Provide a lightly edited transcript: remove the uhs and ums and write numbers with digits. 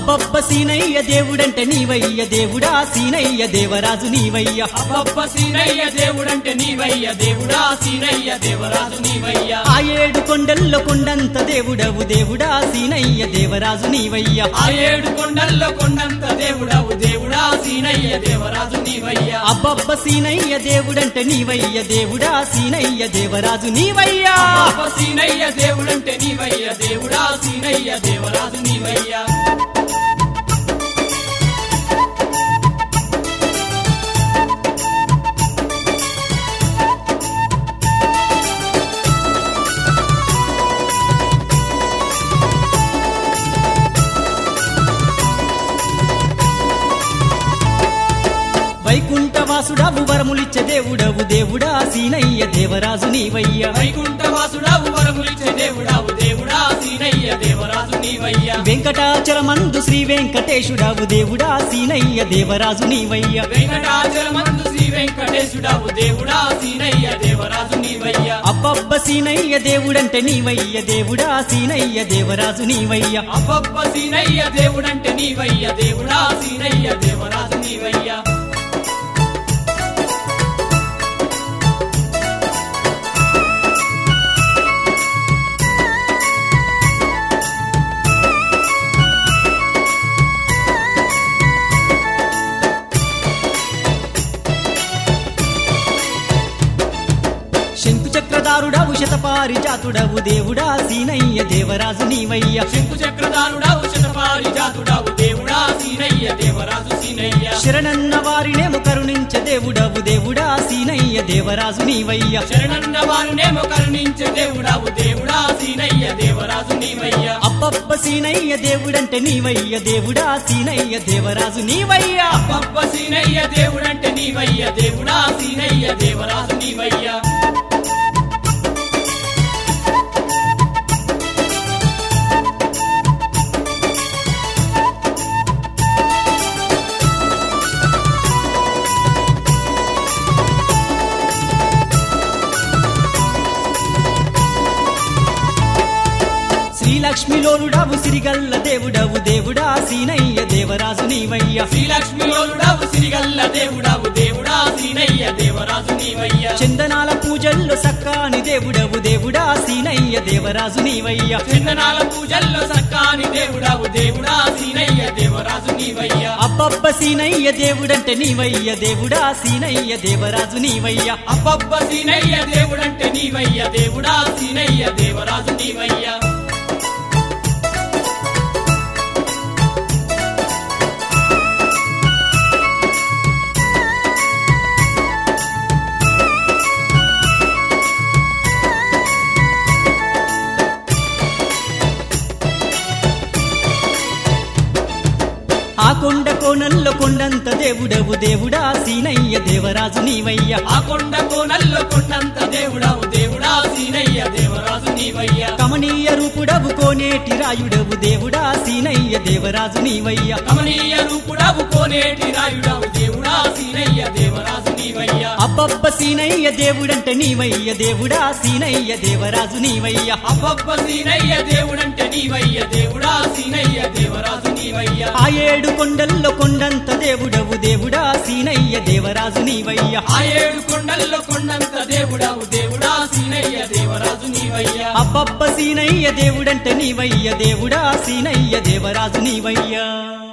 అబ్బబ్బ సీనయ్య దేవుడంటే నీవయ్య దేవుడా సీనయ్య దేవరాజు నీవయ్య అబ్బబ్బ సీనయ్య దేవుడంటే నీవయ్య దేవుడా సీనయ్య దేవరాజు నీవయ్య ఆ ఏడు కొండల్లో కొండంత దేవుడవు దేవుడా సీనయ్య దేవరాజు నీవయ్య ఆ ఏడు కొండల్లో కొండంత దేవుడవు దేవుడా సీనయ్య దేవరాజు నీవయ్య అబ్బబ్బ సీనయ్య దేవుడంటే నీవయ్య దేవుడా సీనయ్య దేవరాజు నీవయ్య అబ్బబ్బ సీనయ్య దేవుడంటే నీవయ్య దేవుడా సీనయ్య దేవరాజు నీవయ్య వైకుంఠవాసుడవు వరములిచ్చే దేవుడవు దేవుడా సీనయ్య దేవరాజు నీవయ్య వైకుంఠవాసుడవు వరములిచ్చే దేవుడవు దేవుడా సీనయ్య దేవరాజు నీవయ్య వెంకటాచలమందు శ్రీ వెంకటేశుడవు దేవుడా సీనయ్య దేవరాజు నీవయ్య వెంకటాచలమందు శ్రీ వెంకటేశుడవు దేవుడా సీనయ్య దేవరాజు నీవయ్య అబ్బబ్బ సీనయ్య దేవుడంటే నీవయ్య దేవుడా సీనయ్య దేవరాజు నీవయ్య అబ్బబ్బ సీనయ్య దేవుడంటే నీవయ్య దేవుడా సీనయ్య దేవరాజు నీవయ్య శంకు చక్రధారుడవు శతపారిజాతుడవు దేవుడా సీనయ్య దేవరాజు నీవయ్య శంకు చక్రధారుడవు శతపారిజాతుడవు దేవుడా సీనయ్య దేవరాజు సీనయ్య శరణన్న వారినేమో కరుణించే దేవుడవు దేవుడా సీనయ్య దేవరాజు నీవయ్య శరణన్న వారినేమో కరుణించే దేవుడవు దేవుడా సీనయ్య దేవరాజు నీవయ్య అబ్బబ్బ సీనయ్య దేవుడంటే నీవయ్య దేవుడా సీనయ్య దేవరాజు నీవయ్య అబ్బబ్బ సీనయ్య దేవుడంటే నీవయ్య దేవుడా సీనయ్య దేవరాజు నీవయ్య శ్రీలక్ష్మిలోలుడవు సిరిగల్ల దేవుడవు దేవుడా సీనయ్య దేవరాజు నీవయ్య శ్రీలక్ష్మిలోలుడవు సిరిగల్ల దేవుడవు దేవుడా సీనయ్య దేవరాజు నీవయ్య చందనాల పూజల్లో సక్కాని దేవుడవు దేవుడా సీనయ్య దేవరాజు నీవయ్య చందనాల పూజల్లో సక్కాని దేవుడవు దేవుడా సీనయ్య దేవరాజు నీవయ్య అబ్బబ్బ సీనయ్య దేవుడంటే నీవయ్య దేవుడా సీనయ్య దేవరాజు నీవయ్య అబ్బబ్బ సీనయ్య దేవుడంటే నీవయ్య దేవుడా సీనయ్య దేవరాజు నీవయ్య ఆ కొండ కోణంలో కొండంత దేవుడవు దేవుడా సీనయ్య దేవరాజు నీవయ్య ఆ కొండ కోనల్లో కొండంత దేవుడవు దేవుడా సీనయ్య దేవరాజు నీవయ్య కమనీయ రూపుడవు కోనేటి రాయుడవు దేవుడా సీనయ్య దేవరాజు నీవయ్య కమనీయ రూపుడవు కోనేటి రాయుడవు దేవుడా సీనయ్య దేవరాజు నీవయ్య అబ్బబ్బ సీనయ్య దేవుడంటే నీవయ్య దేవుడా సీనయ్య దేవరాజు నీవయ్య అబ్బబ్బ సీనయ్య దేవుడంటే నీవయ్య దేవుడా సీనయ్య దేవరాజు నీవయ్య ఆ ఏడు కొండల్లో కొండంత దేవుడవు దేవుడా సీనయ్య దేవరాజు నీవయ్య ఆ ఏడు కొండల్లో కొండంత దేవుడవు దేవుడా సీనయ్య దేవరాజు నీవయ్య అబ్బబ్బ సీనయ్య దేవుడంటే నీవయ్య దేవుడా సీనయ్య దేవరాజు నీవయ్య